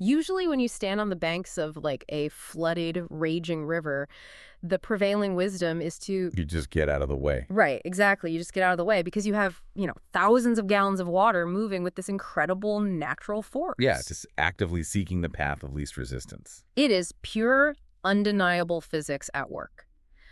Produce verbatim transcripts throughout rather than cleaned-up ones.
Usually when you stand on the banks of like a flooded, raging river, the prevailing wisdom is to... You just get out of the way. Right, exactly. You just get out of the way because you have, you know, thousands of gallons of water moving with this incredible natural force. Yeah, just actively seeking the path of least resistance. It is pure, undeniable physics at work.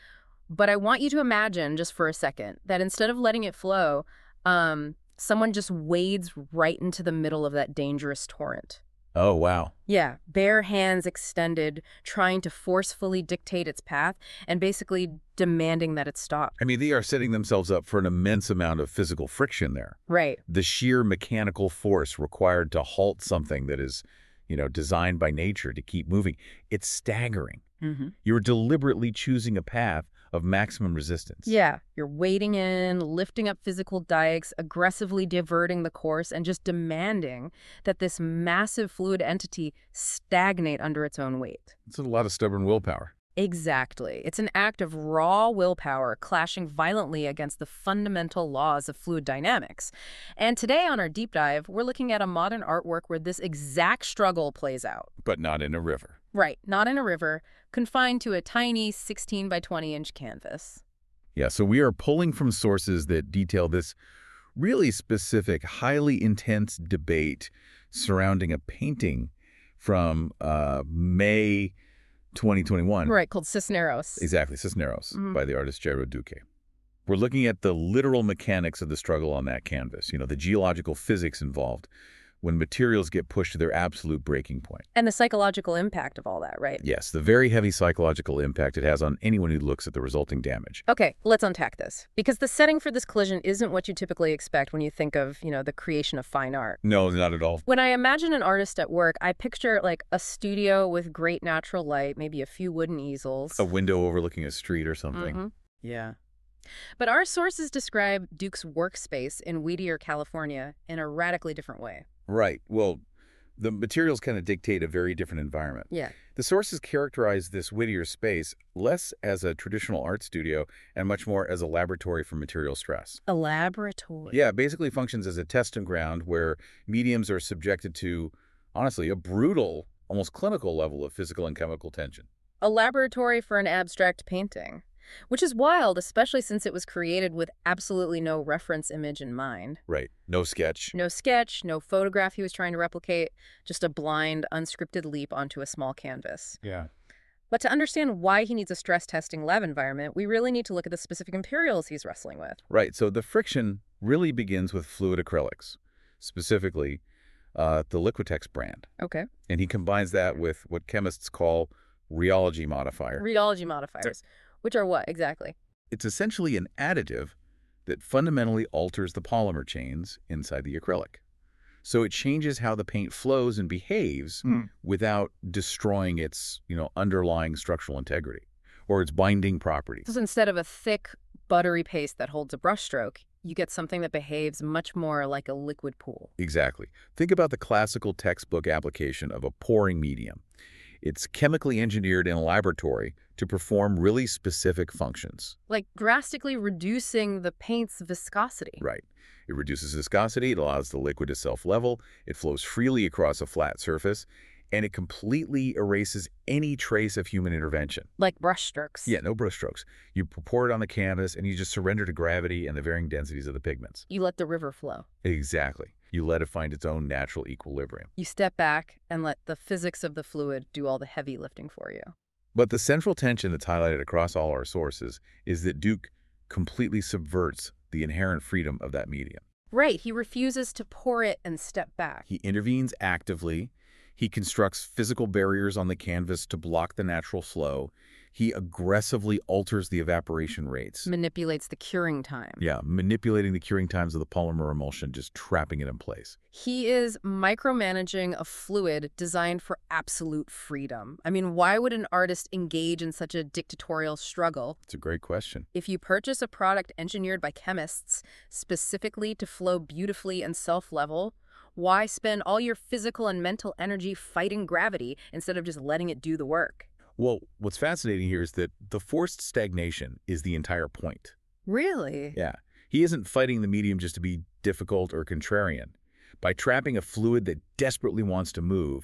But I want you to imagine, just for a second, that instead of letting it flow, um, someone just wades right into the middle of that dangerous torrent. Oh, wow. Yeah, bare hands extended, trying to forcefully dictate its path and basically demanding that it stop. I mean, they are setting themselves up for an immense amount of physical friction there. Right. The sheer mechanical force required to halt something that is, you know, designed by nature to keep moving. It's staggering. Mm-hmm. You're deliberately choosing a path of maximum resistance. Yeah, you're wading in, lifting up physical dikes, aggressively diverting the course, and just demanding that this massive fluid entity stagnate under its own weight. It's a lot of stubborn willpower. Exactly. It's an act of raw willpower clashing violently against the fundamental laws of fluid dynamics. And today on our deep dive, we're looking at a modern artwork where this exact struggle plays out. But not in a river. Right, not in a river, confined to a tiny sixteen by twenty inch canvas. Yeah, so we are pulling from sources that detail this really specific, highly intense debate surrounding a painting from uh, May twenty twenty-one. Right, called Cisneros. Exactly, Cisneros, Mm-hmm. by the artist Jairo Duque. We're looking at the literal mechanics of the struggle on that canvas, you know, the geological physics involved when materials get pushed to their absolute breaking point. And the psychological impact of all that, right? Yes, the very heavy psychological impact it has on anyone who looks at the resulting damage. Okay, let's unpack this. Because the setting for this collision isn't what you typically expect when you think of, you know, the creation of fine art. No, not at all. When I imagine an artist at work, I picture like a studio with great natural light, maybe a few wooden easels. A window overlooking a street or something. Mm-hmm. Yeah. But our sources describe Duke's workspace in Whittier, California, in a radically different way. Right. Well, the materials kind of dictate a very different environment. Yeah. The sources characterize this Whittier space less as a traditional art studio and much more as a laboratory for material stress. A laboratory. Yeah, it basically functions as a testing ground where mediums are subjected to, honestly, a brutal, almost clinical level of physical and chemical tension. A laboratory for an abstract painting. Which is wild, especially since it was created with absolutely no reference image in mind. Right. No sketch. No sketch, no photograph he was trying to replicate, just a blind, unscripted leap onto a small canvas. Yeah. But to understand why he needs a stress-testing lab environment, we really need to look at the specific materials he's wrestling with. Right. So the friction really begins with fluid acrylics, specifically uh, the Liquitex brand. Okay. And he combines that with what chemists call rheology modifier. Rheology modifiers. Which are what, exactly? It's essentially an additive that fundamentally alters the polymer chains inside the acrylic. So it changes how the paint flows and behaves Mm. without destroying its, you know, underlying structural integrity or its binding properties. So instead of a thick, buttery paste that holds a brushstroke, you get something that behaves much more like a liquid pool. Exactly. Think about the classical textbook application of a pouring medium. It's chemically engineered in a laboratory to perform really specific functions. Like drastically reducing the paint's viscosity. Right. It reduces viscosity, it allows the liquid to self-level, it flows freely across a flat surface, and it completely erases any trace of human intervention. Like brushstrokes. Yeah, no brushstrokes. You pour it on the canvas, and you just surrender to gravity and the varying densities of the pigments. You let the river flow. Exactly. You let it find its own natural equilibrium. You step back and let the physics of the fluid do all the heavy lifting for you. But the central tension that's highlighted across all our sources is that Duke completely subverts the inherent freedom of that medium. Right. He refuses to pour it and step back. He intervenes actively. He constructs physical barriers on the canvas to block the natural flow. He aggressively alters the evaporation rates. Manipulates the curing time. Yeah, manipulating the curing times of the polymer emulsion, just trapping it in place. He is micromanaging a fluid designed for absolute freedom. I mean, why would an artist engage in such a dictatorial struggle? It's a great question. If you purchase a product engineered by chemists specifically to flow beautifully and self-level, why spend all your physical and mental energy fighting gravity instead of just letting it do the work? Well, what's fascinating here is that the forced stagnation is the entire point. Really? Yeah. He isn't fighting the medium just to be difficult or contrarian. By trapping a fluid that desperately wants to move,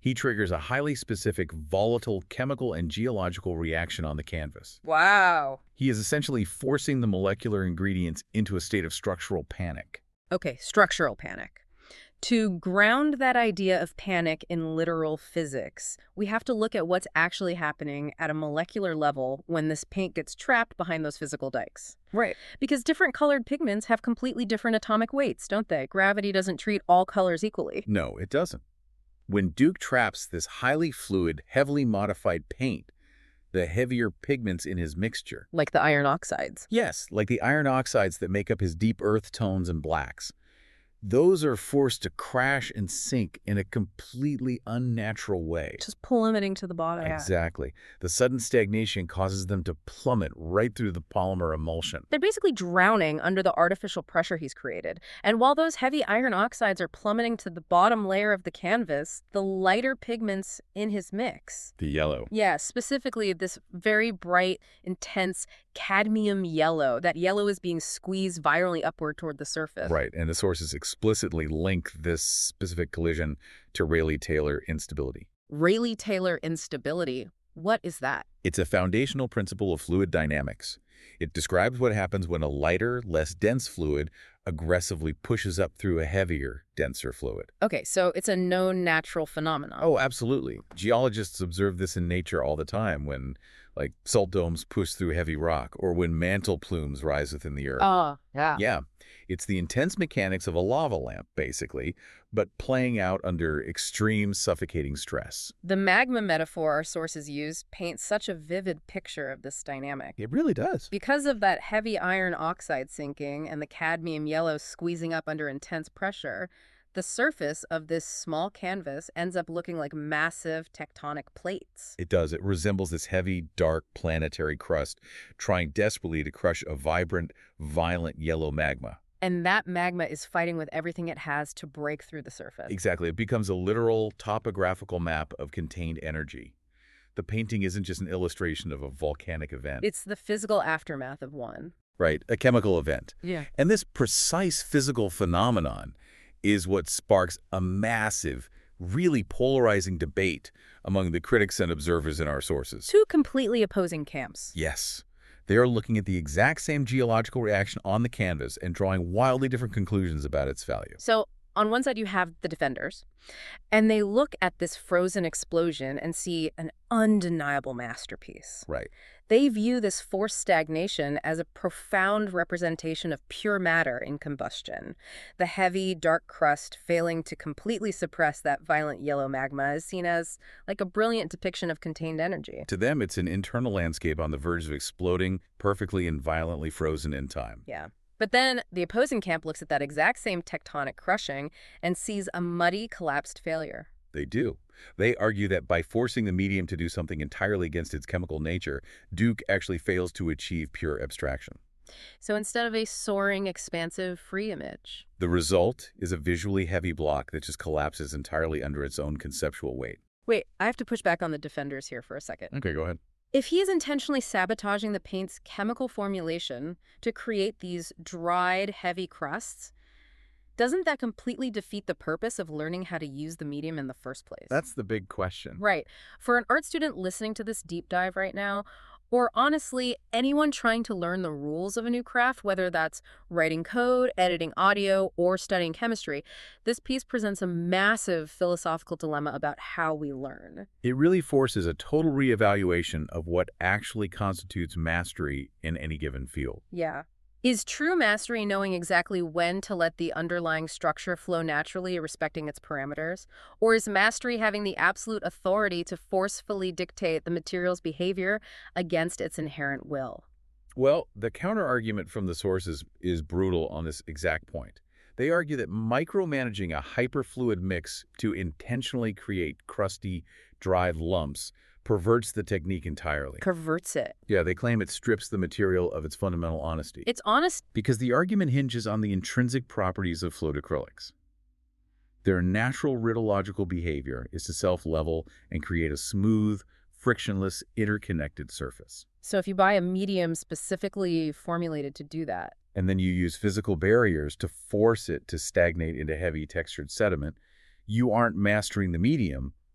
He triggers a highly specific volatile chemical and geological reaction on the canvas. Wow. He is essentially forcing the molecular ingredients into a state of structural panic. Okay, structural panic. To ground that idea of panic in literal physics, we have to look at what's actually happening at a molecular level when this paint gets trapped behind those physical dikes. Right. Because different colored pigments have completely different atomic weights, don't they? Gravity doesn't treat all colors equally. No, it doesn't. When Duke traps this highly fluid, heavily modified paint, the heavier pigments in his mixture. Like the iron oxides. Yes, like the iron oxides that make up his deep earth tones and blacks. Those are forced to crash and sink in a completely unnatural way. Just plummeting to the bottom. Exactly. The sudden stagnation causes them to plummet right through the polymer emulsion. They're basically drowning under the artificial pressure he's created. And while those heavy iron oxides are plummeting to the bottom layer of the canvas, the lighter pigments in his mix. The yellow. Yeah, specifically this very bright, intense cadmium yellow. That yellow is being squeezed virally upward toward the surface. Right, and the sources explicitly link this specific collision to Rayleigh-Taylor instability. Rayleigh-Taylor instability. What is that? It's a foundational principle of fluid dynamics. It describes what happens when a lighter, less dense fluid aggressively pushes up through a heavier, denser fluid. Okay, so it's a known natural phenomenon. Oh, absolutely. Geologists observe this in nature all the time when, like, salt domes push through heavy rock or when mantle plumes rise within the earth. Oh, yeah. Yeah. It's the intense mechanics of a lava lamp, basically, but playing out under extreme suffocating stress. The magma metaphor our sources use paints such a vivid picture of this dynamic. It really does. Because of that heavy iron oxide sinking and the cadmium yellow squeezing up under intense pressure, the surface of this small canvas ends up looking like massive tectonic plates. It does. It resembles this heavy, dark planetary crust trying desperately to crush a vibrant, violent yellow magma. And that magma is fighting with everything it has to break through the surface. Exactly. It becomes a literal topographical map of contained energy. The painting isn't just an illustration of a volcanic event. It's the physical aftermath of one. Right, a chemical event. Yeah. And this precise physical phenomenon is what sparks a massive, really polarizing debate among the critics and observers in our sources. Two completely opposing camps. Yes. They are looking at the exact same geological reaction on the canvas and drawing wildly different conclusions about its value. So on one side, you have the defenders, and they look at this frozen explosion and see an undeniable masterpiece. Right. They view this forced stagnation as a profound representation of pure matter in combustion. The heavy, dark crust failing to completely suppress that violent yellow magma is seen as like a brilliant depiction of contained energy. To them, it's an internal landscape on the verge of exploding, perfectly and violently frozen in time. Yeah. But then the opposing camp looks at that exact same tectonic crushing and sees a muddy, collapsed failure. They do. They argue that by forcing the medium to do something entirely against its chemical nature, Duke actually fails to achieve pure abstraction. So instead of a soaring, expansive, free image, the result is a visually heavy block that just collapses entirely under its own conceptual weight. Wait, I have to push back on the defenders here for a second. Okay, go ahead. If he is intentionally sabotaging the paint's chemical formulation to create these dried, heavy crusts, doesn't that completely defeat the purpose of learning how to use the medium in the first place? That's the big question. Right. For an art student listening to this deep dive right now, or honestly, anyone trying to learn the rules of a new craft, whether that's writing code, editing audio, or studying chemistry, this piece presents a massive philosophical dilemma about how we learn. It really forces a total reevaluation of what actually constitutes mastery in any given field. Yeah. Is true mastery knowing exactly when to let the underlying structure flow naturally, respecting its parameters? Or is mastery having the absolute authority to forcefully dictate the material's behavior against its inherent will? Well, the counter-argument from the sources is brutal on this exact point. They argue that micromanaging a hyperfluid mix to intentionally create crusty, dried lumps perverts the technique entirely. Perverts it. Yeah, they claim it strips the material of its fundamental honesty. It's honest. Because the argument hinges on the intrinsic properties of flowed acrylics. Their natural rhythmological behavior is to self-level and create a smooth, frictionless, interconnected surface. So if you buy a medium specifically formulated to do that, and then you use physical barriers to force it to stagnate into heavy textured sediment, you aren't mastering the medium,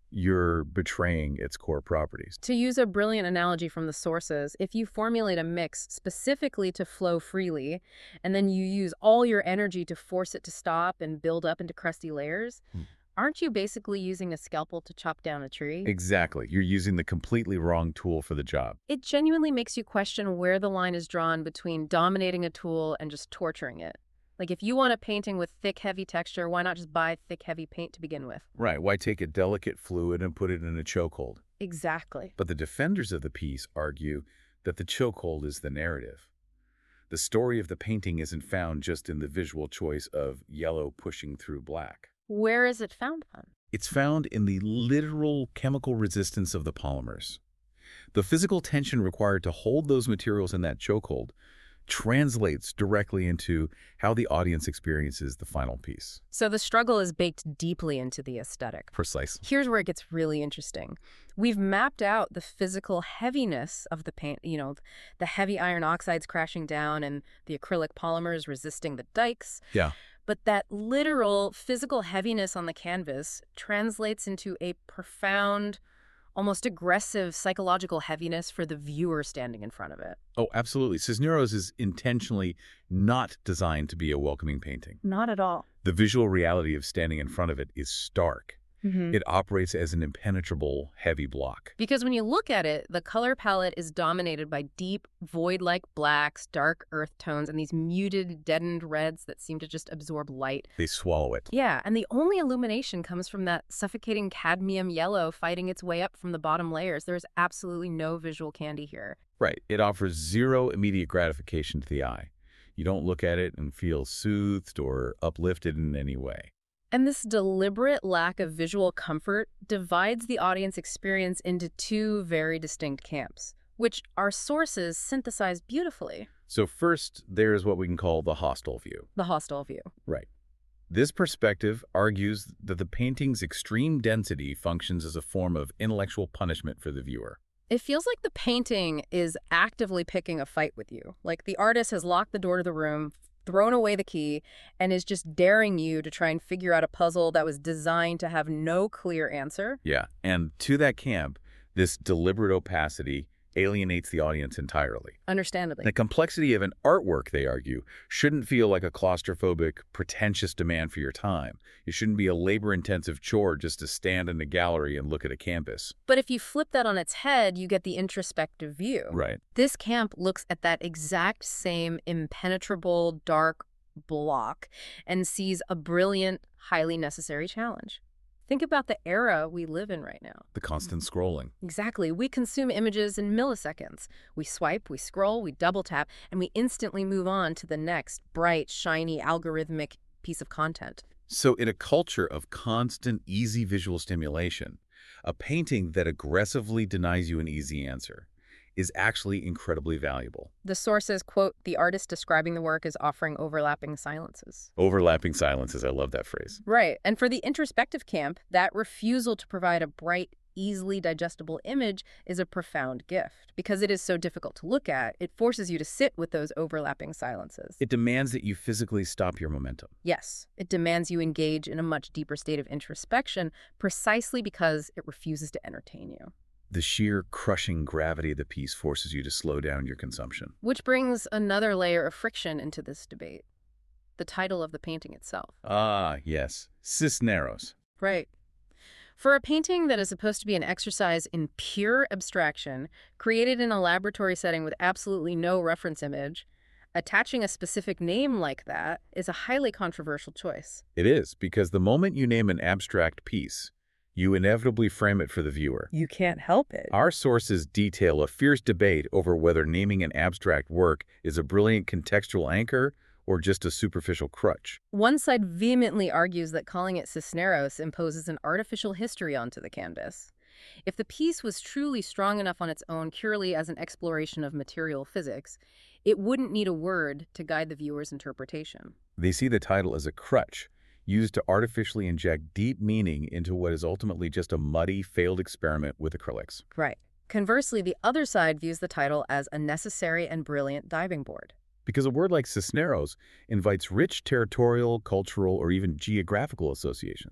you're betraying its core properties. To use a brilliant analogy from the sources, if you formulate a mix specifically to flow freely, and then you use all your energy to force it to stop and build up into crusty layers, Hmm. aren't you basically using a scalpel to chop down a tree? Exactly. You're using the completely wrong tool for the job. It genuinely makes you question where the line is drawn between dominating a tool and just torturing it. Like, if you want a painting with thick, heavy texture, why not just buy thick, heavy paint to begin with? Right. Why take a delicate fluid and put it in a chokehold? Exactly. But the defenders of the piece argue that the chokehold is the narrative. The story of the painting isn't found just in the visual choice of yellow pushing through black. Where is it found then? It's found in the literal chemical resistance of the polymers. The physical tension required to hold those materials in that chokehold translates directly into how the audience experiences the final piece. So the struggle is baked deeply into the aesthetic. Precisely. Here's where it gets really interesting. We've mapped out the physical heaviness of the paint, you know, the heavy iron oxides crashing down and the acrylic polymers resisting the dikes. Yeah. But that literal physical heaviness on the canvas translates into a profound, almost aggressive psychological heaviness for the viewer standing in front of it. Oh, absolutely. Cisneros is intentionally not designed to be a welcoming painting. Not at all. The visual reality of standing in front of it is stark. Mm-hmm. It operates as an impenetrable, heavy block. Because when you look at it, the color palette is dominated by deep, void-like blacks, dark earth tones, and these muted, deadened reds that seem to just absorb light. They swallow it. Yeah, and the only illumination comes from that suffocating cadmium yellow fighting its way up from the bottom layers. There's absolutely no visual candy here. Right. It offers zero immediate gratification to the eye. You don't look at it and feel soothed or uplifted in any way. And this deliberate lack of visual comfort divides the audience experience into two very distinct camps, which our sources synthesize beautifully. So first, there's what we can call the hostile view. The hostile view. Right. This perspective argues that the painting's extreme density functions as a form of intellectual punishment for the viewer. It feels like the painting is actively picking a fight with you. Like the artist has locked the door to the room, thrown away the key, and is just daring you to try and figure out a puzzle that was designed to have no clear answer. Yeah, and to that camp, this deliberate opacity alienates the audience entirely. Understandably. The complexity of an artwork, they argue, shouldn't feel like a claustrophobic, pretentious demand for your time. It shouldn't be a labor-intensive chore just to stand in a gallery and look at a canvas. But if you flip that on its head, you get the introspective view. Right. This camp looks at that exact same impenetrable, dark block and sees a brilliant, highly necessary challenge. Think about the era we live in right now. The constant scrolling. Exactly. We consume images in milliseconds. We swipe, we scroll, we double tap, and we instantly move on to the next bright, shiny, algorithmic piece of content. So in a culture of constant, easy visual stimulation, a painting that aggressively denies you an easy answer is actually incredibly valuable. The sources quote the artist describing the work as offering overlapping silences. Overlapping silences, I love that phrase. Right. And for the introspective camp, that refusal to provide a bright, easily digestible image is a profound gift. Because it is so difficult to look at, it forces you to sit with those overlapping silences. It demands that you physically stop your momentum. Yes, it demands you engage in a much deeper state of introspection precisely because it refuses to entertain you. The sheer crushing gravity of the piece forces you to slow down your consumption. Which brings another layer of friction into this debate. The title of the painting itself. Ah, yes. Cisneros. Right. For a painting that is supposed to be an exercise in pure abstraction, created in a laboratory setting with absolutely no reference image, attaching a specific name like that is a highly controversial choice. It is, because the moment you name an abstract piece, you inevitably frame it for the viewer. You can't help it. Our sources detail a fierce debate over whether naming an abstract work is a brilliant contextual anchor or just a superficial crutch. One side vehemently argues that calling it Cisneros imposes an artificial history onto the canvas. If the piece was truly strong enough on its own purely as an exploration of material physics, it wouldn't need a word to guide the viewer's interpretation. They see the title as a crutch, used to artificially inject deep meaning into what is ultimately just a muddy, failed experiment with acrylics. Right. Conversely, the other side views the title as a necessary and brilliant diving board. Because a word like Cisneros invites rich territorial, cultural, or even geographical associations.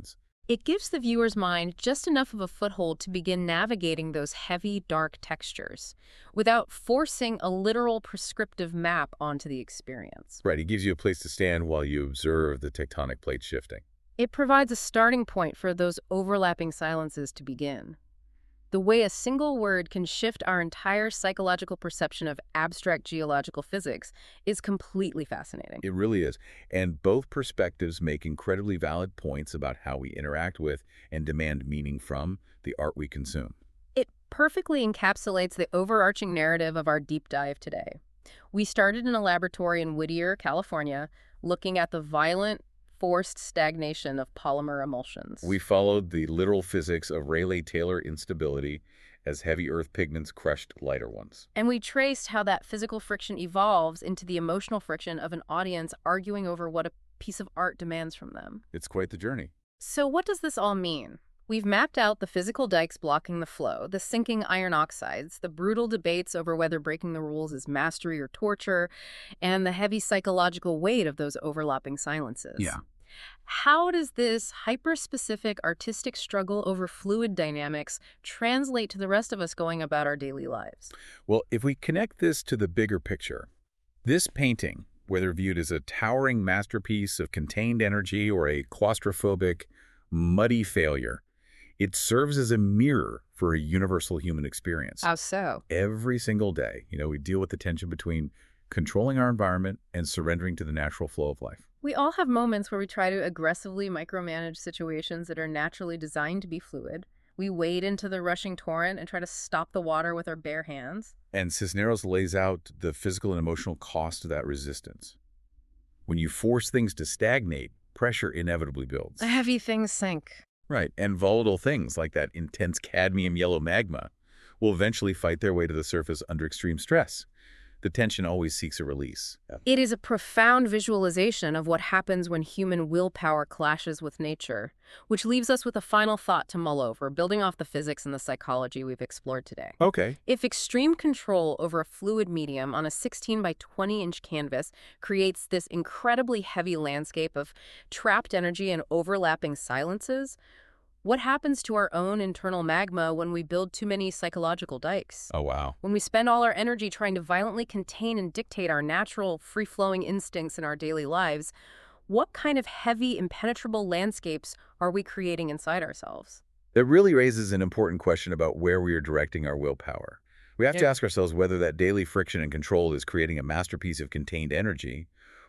It gives the viewer's mind just enough of a foothold to begin navigating those heavy, dark textures without forcing a literal prescriptive map onto the experience. Right, it gives you a place to stand while you observe the tectonic plate shifting. It provides a starting point for those overlapping silences to begin. The way a single word can shift our entire psychological perception of abstract geological physics is completely fascinating. It really is. And both perspectives make incredibly valid points about how we interact with and demand meaning from the art we consume. It perfectly encapsulates the overarching narrative of our deep dive today. We started in a laboratory in Whittier, California, looking at the violent, forced stagnation of polymer emulsions. We followed the literal physics of Rayleigh-Taylor instability as heavy earth pigments crushed lighter ones. And we traced how that physical friction evolves into the emotional friction of an audience arguing over what a piece of art demands from them. It's quite the journey. So what does this all mean? We've mapped out the physical dikes blocking the flow, the sinking iron oxides, the brutal debates over whether breaking the rules is mastery or torture, and the heavy psychological weight of those overlapping silences. Yeah. How does this hyper-specific artistic struggle over fluid dynamics translate to the rest of us going about our daily lives? Well, if we connect this to the bigger picture, this painting, whether viewed as a towering masterpiece of contained energy or a claustrophobic, muddy failure, it serves as a mirror for a universal human experience. How so? Every single day, you know, we deal with the tension between controlling our environment and surrendering to the natural flow of life. We all have moments where we try to aggressively micromanage situations that are naturally designed to be fluid. We wade into the rushing torrent and try to stop the water with our bare hands. And Cisneros lays out the physical and emotional cost of that resistance. When you force things to stagnate, pressure inevitably builds. The heavy things sink. Right, and volatile things like that intense cadmium yellow magma will eventually fight their way to the surface under extreme stress. The tension always seeks a release. It is a profound visualization of what happens when human willpower clashes with nature, which leaves us with a final thought to mull over, building off the physics and the psychology we've explored today. Okay. If extreme control over a fluid medium on a sixteen by twenty inch canvas creates this incredibly heavy landscape of trapped energy and overlapping silences, what happens to our own internal magma when we build too many psychological dikes? Oh, wow. When we spend all our energy trying to violently contain and dictate our natural, free-flowing instincts in our daily lives, what kind of heavy, impenetrable landscapes are we creating inside ourselves? That really raises an important question about where we are directing our willpower. We have to Yeah. ask ourselves whether that daily friction and control is creating a masterpiece of contained energy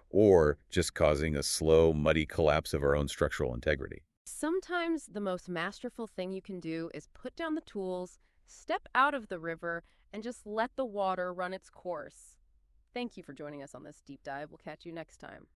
or just causing a slow, muddy collapse of our own structural integrity. Sometimes the most masterful thing you can do is put down the tools, step out of the river, and just let the water run its course. Thank you for joining us on this deep dive. We'll catch you next time.